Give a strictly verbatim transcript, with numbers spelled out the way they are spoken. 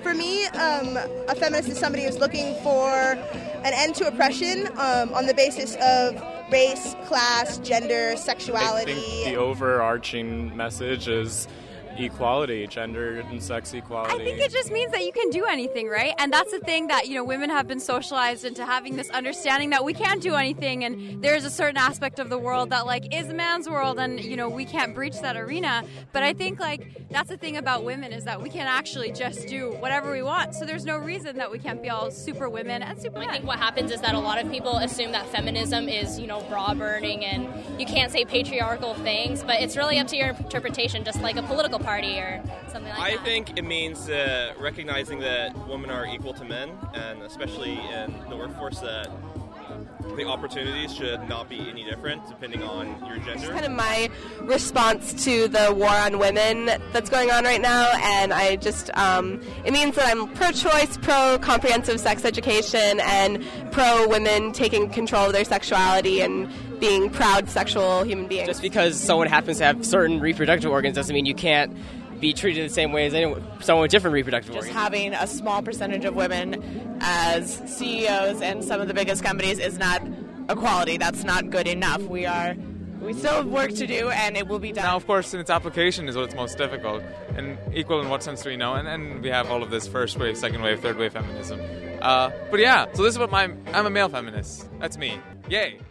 for me, um, a feminist is somebody who's looking for an end to oppression um, on the basis of race, class, gender, sexuality. I think the overarching message is equality, gender and sex equality. I think it just means that you can do anything, right? And that's the thing that, you know, women have been socialized into having this understanding that we can't do anything, and there's a certain aspect of the world that, like, is a man's world, and, you know, we can't breach that arena. But I think, like, that's the thing about women is that we can actually just do whatever we want. So there's no reason that we can't be all super women and super men. I think what happens is that a lot of people assume that feminism is, you know, bra burning and you can't say patriarchal things, but it's really up to your interpretation, just like a political party or something like I that. I think it means uh, recognizing that women are equal to men, and especially in the workforce, that the opportunities should not be any different depending on your gender. It's kind of my response to the war on women that's going on right now, and I just, um, it means that I'm pro-choice, pro-comprehensive sex education, and pro-women taking control of their sexuality and being proud sexual human beings. Just because someone happens to have certain reproductive organs doesn't mean you can't be treated the same way as anyone, someone with different reproductive Just organs. having a small percentage of women as C E Os in some of the biggest companies is not equality. That's not good enough. We are, we still have work to do, and it will be done. Now, of course, in its application is what's most difficult. And equal in what sense do we know? And, and we have all of this first wave, second wave, third wave feminism. Uh, but yeah, so this is what my, I'm a male feminist. That's me. Yay.